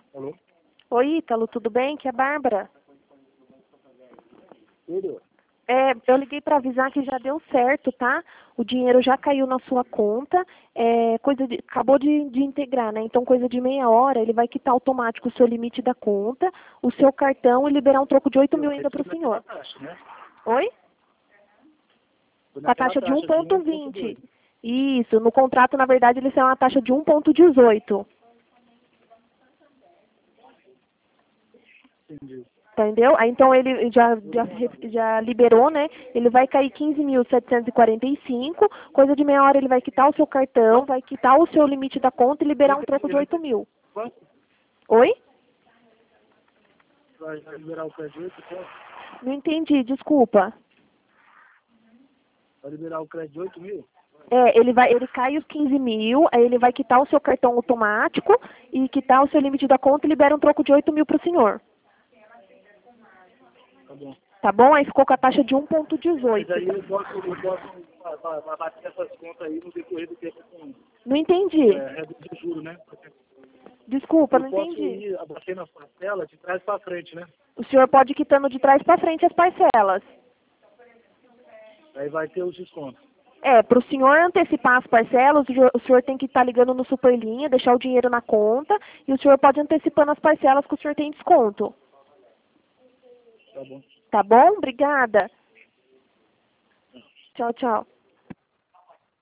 Alô? Oi, Ítalo, tudo bem? Que é a Bárbara. Tudo? Eu liguei para avisar que já deu certo, tá? O dinheiro já caiu na sua conta, acabou de integrar, né? Então, coisa de meia hora, ele vai quitar automático o seu limite da conta, o seu cartão e liberar um troco de 8 mil ainda para o senhor. Taxa, né? Oi? Foi Com a naquela taxa de taxa de 1,20. 1,2. Isso, no contrato, na verdade, eles têm uma taxa de 1,18. Entendi. Entendeu? Aí, então ele já liberou, né? Ele vai cair 15.745, coisa de meia hora ele vai quitar o seu cartão, vai quitar o seu limite da conta e liberar um troco de 8 mil. Quanto? Oi? Vai liberar o crédito? Quanto? Não entendi, desculpa. Vai liberar o crédito de 8 mil? Ele cai os 15 mil, aí ele vai quitar o seu cartão automático e quitar o seu limite da conta e libera um troco de 8 mil para o senhor. Tá bom. Tá bom? Aí ficou com a taxa de Mas 1,18. aí eu posso bater essas contas aí no decorrer do tempo com Não entendi. reduzir o juro, né? Desculpa, Eu não posso entendi. ir abatendo as parcelas de trás para frente, né? O senhor pode ir quitando de trás para frente as parcelas. Aí vai ter os descontos. Para o senhor antecipar as parcelas, o senhor tem que estar ligando no Superlinha, deixar o dinheiro na conta, e o senhor pode ir antecipando as parcelas que o senhor tem desconto. Tá bom. Tá bom? Obrigada. Tchau, tchau.